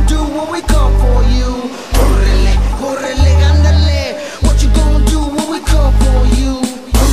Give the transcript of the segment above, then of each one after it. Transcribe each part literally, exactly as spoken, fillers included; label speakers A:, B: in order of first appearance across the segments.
A: do when we come for you? Córrele, córrele, ándale. What you gonna do when we come for you?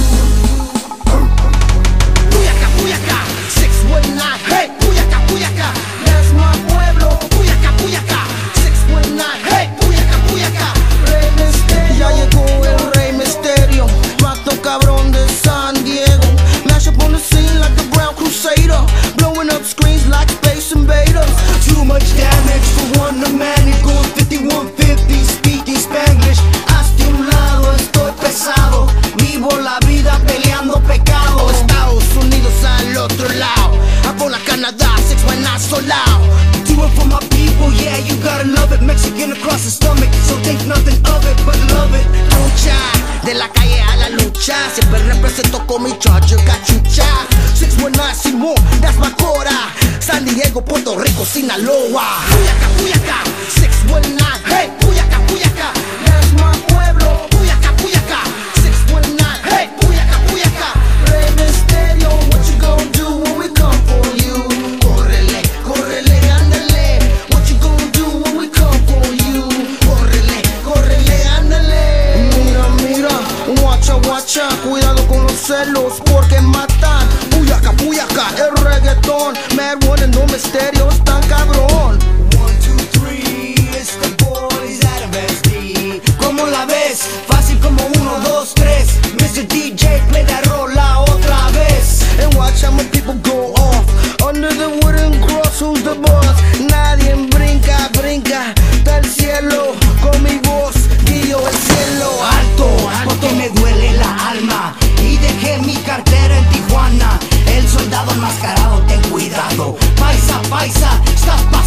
A: Puyacá, Puyacá, six one nine. Hey, Puyacá, Puyacá, that's my pueblo. Puyacá, Puyacá, six one nine. Hey, Puyacá, Puyacá, Rey Misterio. Ya llegó el Rey Misterio, vato cabrón de San Diego. Mash up on the scene like the Brown Crusader, blowing up screens like Space Invaders.
B: Too much damage for one man. It goes fifty-one fifty, speaking Spanglish. Hasta un lado estoy pesado, vivo la vida peleando pecado.
A: Estados Unidos al otro lado, Angola, Canadá, six one nine solao.
B: Do it for my people, yeah, you gotta love it. Mexican across the stomach, so think nothing of it, but love it.
A: Lucha, de la calle a la lucha, siempre represento con mi charger cachucha. six one nine Simón, that's my cora. San Diego, Puerto Rico, Sinaloa. Puyacá, Puyacá, six one nine. Hey, Puyacá, Puyacá, that's my pueblo. Puyacá, Puyacá, six one nine. Hey, Puyacá, Puyacá, Rey Misterio. What you gonna do when we come for you? Córrele, córrele, ándale. What you gonna do when we come for you? Córrele, córrele, ándale. Mira, mira, guacha, guacha, cuidado con los celos porque matan. Puyacá, Puyacá, el reggaetón. Mad One and no misterios tan cabrón.
B: One, two, three, it's the boys out of S D. ¿Cómo la ves? Fácil como uno, dos, tres. mister D J, play that rola otra vez.
A: And watch how my people go off. Under the wooden cross, who's the boss? Nadie brinca, brinca del cielo. Con mi voz, guío el cielo.
B: Alto, porque me duele la alma y dejé mi cartera en Tijuana. El soldado enmascarado, ten cuidado. Paisa, paisa, estás pasando.